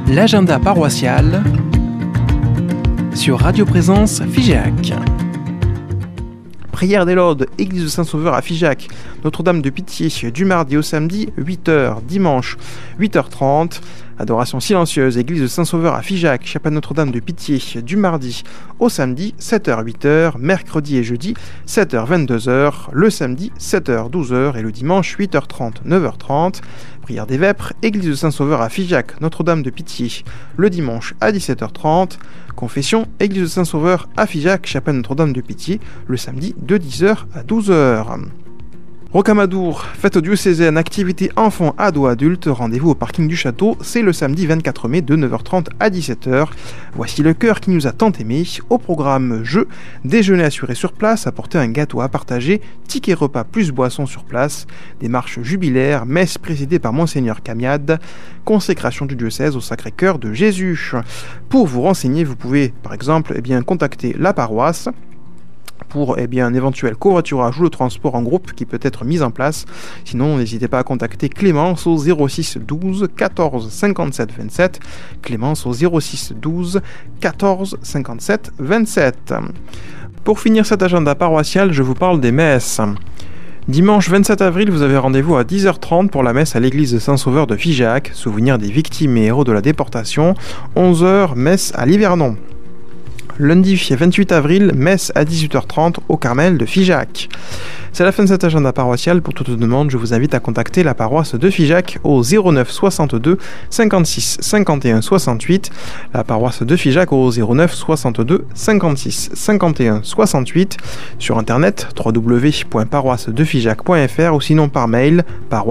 L'agenda paroissial sur Radio Présence Figeac. Prière des Laudes, église de Saint-Sauveur à Figeac, Notre-Dame de Pitié, du mardi au samedi, 8h, dimanche, 8h30. Adoration silencieuse, église de Saint-Sauveur à Figeac, chapelle Notre-Dame de Pitié, du mardi au samedi, 7h, 8h, mercredi et jeudi, 7h, 22h, le samedi, 7h, 12h et le dimanche, 8h30, 9h30. Prière des Vêpres, église de Saint-Sauveur à Figeac, Notre-Dame de Pitié, le dimanche à 17h30. Confession, église de Saint-Sauveur à Figeac, chapelle Notre-Dame de Pitié, le samedi de 10h à 12h. Rocamadour, fête diocésaine, activité enfants, ados, adultes, rendez-vous au parking du château, c'est le samedi 24 mai de 9h30 à 17h. Voici le cœur qui nous a tant aimés. Au programme jeux, déjeuner assuré sur place, apporter un gâteau à partager, ticket repas plus boisson sur place, des marches jubilaires, messe présidée par Monseigneur Camiade, consécration du diocèse au Sacré-Cœur de Jésus. Pour vous renseigner, vous pouvez par exemple contacter la paroisse pour un éventuel covoiturage ou le transport en groupe qui peut être mis en place. Sinon, n'hésitez pas à contacter Clémence au 06 12 14 57 27. Clémence au 06 12 14 57 27. Pour finir cet agenda paroissial, je vous parle des messes. Dimanche 27 avril, vous avez rendez-vous à 10h30 pour la messe à l'église de Saint-Sauveur de Figeac, souvenir des victimes et héros de la déportation. 11h, messe à l'Hivernon. Lundi 28 avril, messe à 18h30 au Carmel de Figeac. C'est la fin de cet agenda paroissial. Pour toute demande, je vous invite à contacter la paroisse de Figeac au 09 62 56 51 68. La paroisse de Figeac au 09 62 56 51 68. Sur internet www.paroissedefigeac.fr ou sinon par mail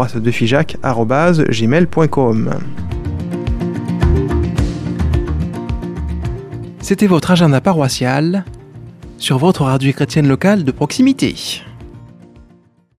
paroissedefigeac@gmail.com. C'était votre agenda paroissial sur votre radio chrétienne locale de proximité.